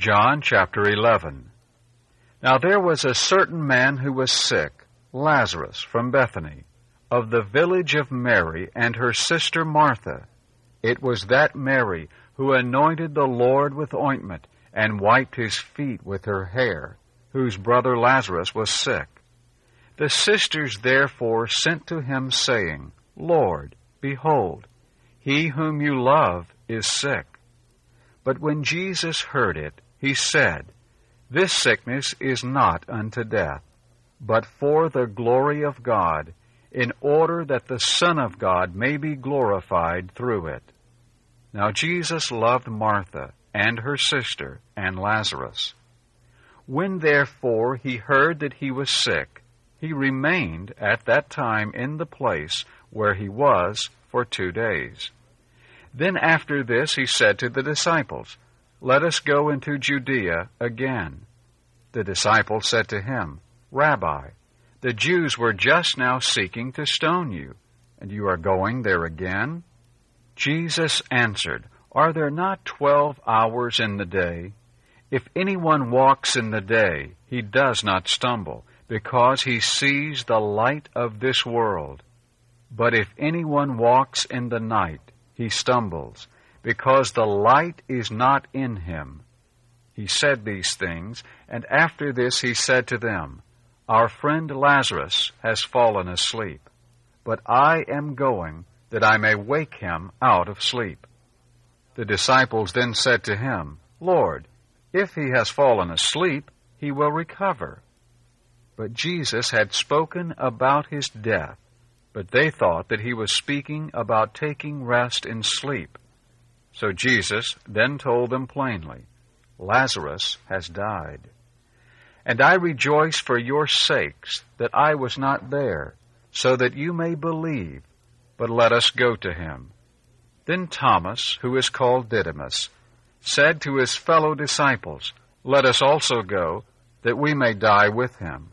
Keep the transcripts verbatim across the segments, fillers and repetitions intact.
John chapter eleven. Now there was a certain man who was sick, Lazarus, from Bethany, of the village of Mary and her sister Martha. It was that Mary who anointed the Lord with ointment and wiped his feet with her hair, whose brother Lazarus was sick. The sisters therefore sent to him, saying, Lord, behold, he whom you love is sick. But when Jesus heard it, he said, This sickness is not unto death, but for the glory of God, in order that the Son of God may be glorified through it. Now Jesus loved Martha, and her sister, and Lazarus. When therefore he heard that he was sick, he remained at that time in the place where he was for two days. Then after this he said to the disciples, Let us go into Judea again. The disciples said to him, Rabbi, the Jews were just now seeking to stone you, and you are going there again? Jesus answered, Are there not twelve hours in the day? If anyone walks in the day, he does not stumble, because he sees the light of this world. But if anyone walks in the night, he stumbles, because the light is not in him. He said these things, and after this he said to them, Our friend Lazarus has fallen asleep, but I am going that I may wake him out of sleep. The disciples then said to him, Lord, if he has fallen asleep, he will recover. But Jesus had spoken about his death, but they thought that he was speaking about taking rest in sleep. So Jesus then told them plainly, Lazarus has died. And I rejoice for your sakes that I was not there, so that you may believe, but let us go to him. Then Thomas, who is called Didymus, said to his fellow disciples, Let us also go, that we may die with him.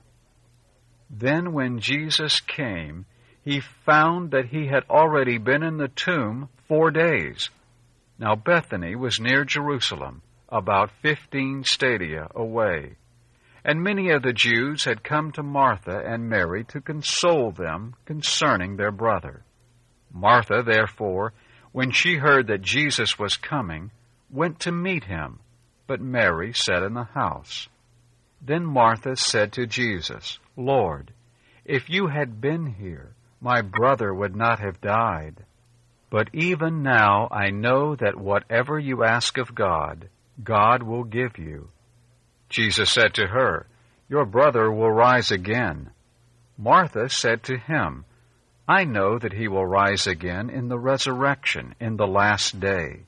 Then when Jesus came, he found that he had already been in the tomb four days. Now Bethany was near Jerusalem, about fifteen stadia away. And many of the Jews had come to Martha and Mary to console them concerning their brother. Martha, therefore, when she heard that Jesus was coming, went to meet him, but Mary sat in the house. Then Martha said to Jesus, Lord, if you had been here, my brother would not have died. But even now I know that whatever you ask of God, God will give you. Jesus said to her, Your brother will rise again. Martha said to him, I know that he will rise again in the resurrection in the last day.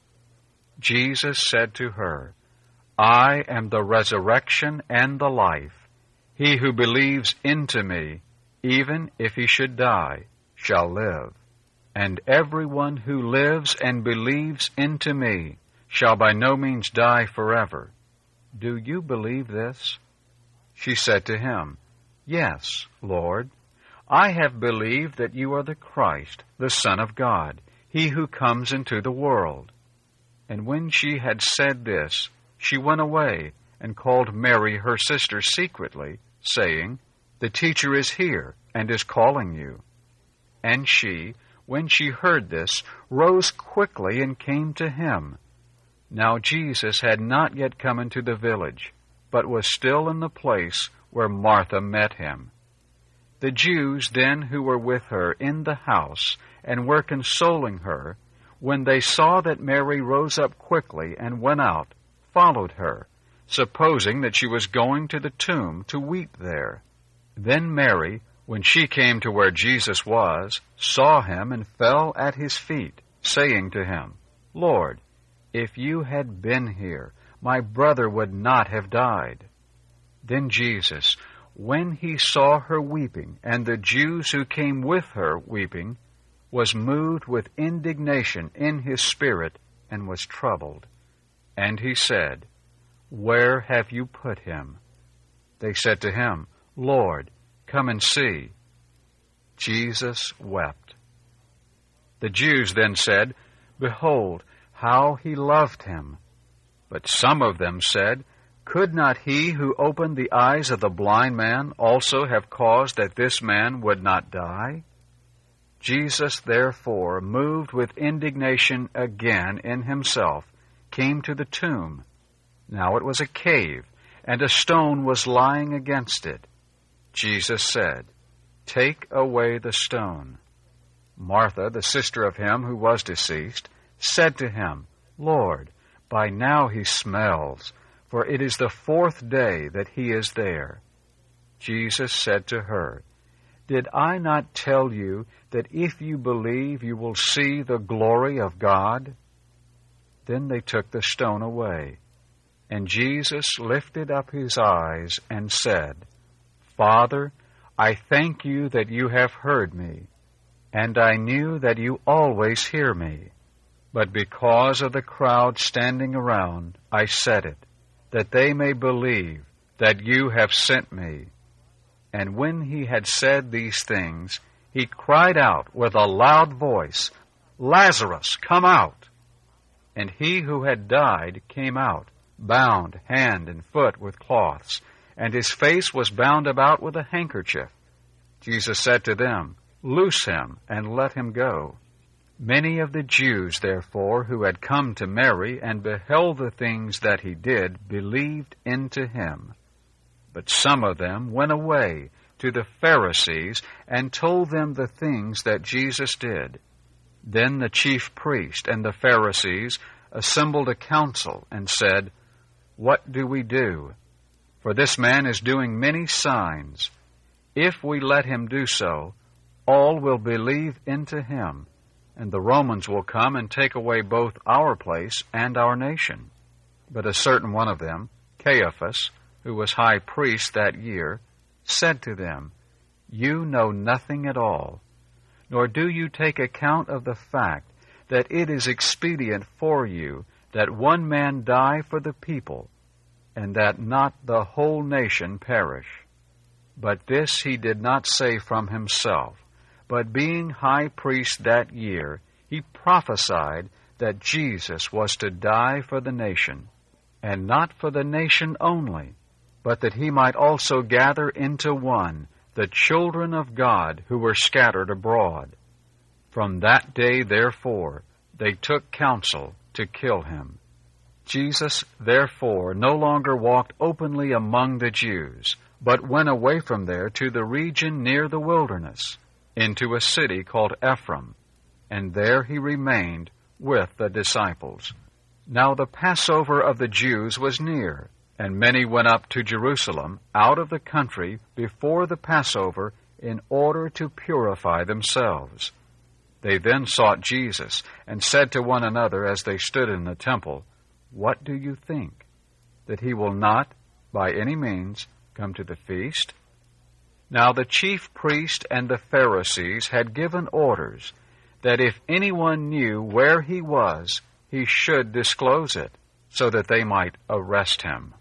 Jesus said to her, I am the resurrection and the life. He who believes into me, even if he should die, shall live. And everyone who lives and believes into me shall by no means die forever. Do you believe this? She said to him, Yes, Lord. I have believed that you are the Christ, the Son of God, he who comes into the world. And when she had said this, she went away and called Mary her sister secretly, saying, The teacher is here and is calling you. And she, when she heard this, rose quickly and came to him. Now Jesus had not yet come into the village, but was still in the place where Martha met him. The Jews then who were with her in the house and were consoling her, when they saw that Mary rose up quickly and went out, followed her, supposing that she was going to the tomb to weep there. Then Mary, when she came to where Jesus was, saw him and fell at his feet, saying to him, Lord, if you had been here, my brother would not have died. Then Jesus, when he saw her weeping, and the Jews who came with her weeping, was moved with indignation in his spirit, and was troubled. And he said, Where have you put him? They said to him, Lord, come and see. Jesus wept. The Jews then said, Behold, how he loved him. But some of them said, Could not he who opened the eyes of the blind man also have caused that this man would not die? Jesus, therefore, moved with indignation again in himself, came to the tomb. Now it was a cave, and a stone was lying against it. Jesus said, Take away the stone. Martha, the sister of him who was deceased, said to him, Lord, by now he smells, for it is the fourth day that he is there. Jesus said to her, Did I not tell you that if you believe you will see the glory of God? Then they took the stone away. And Jesus lifted up his eyes and said, Father, I thank you that you have heard me, and I knew that you always hear me. But because of the crowd standing around, I said it, that they may believe that you have sent me. And when he had said these things, he cried out with a loud voice, Lazarus, come out! And he who had died came out, bound hand and foot with cloths, and his face was bound about with a handkerchief. Jesus said to them, Loose him, and let him go. Many of the Jews, therefore, who had come to Mary and beheld the things that he did, believed into him. But some of them went away to the Pharisees and told them the things that Jesus did. Then the chief priest and the Pharisees assembled a council and said, What do we do? For this man is doing many signs. If we let him do so, all will believe into him, and the Romans will come and take away both our place and our nation. But a certain one of them, Caiaphas, who was high priest that year, said to them, You know nothing at all, nor do you take account of the fact that it is expedient for you that one man die for the people, and that not the whole nation perish. But this he did not say from himself, but being high priest that year, he prophesied that Jesus was to die for the nation, and not for the nation only, but that he might also gather into one the children of God who were scattered abroad. From that day, therefore, they took counsel to kill him. Jesus, therefore, no longer walked openly among the Jews, but went away from there to the region near the wilderness, into a city called Ephraim, and there he remained with the disciples. Now the Passover of the Jews was near, and many went up to Jerusalem out of the country before the Passover in order to purify themselves. They then sought Jesus, and said to one another as they stood in the temple, What do you think? That he will not, by any means, come to the feast? Now the chief priest and the Pharisees had given orders that if anyone knew where he was, he should disclose it, so that they might arrest him.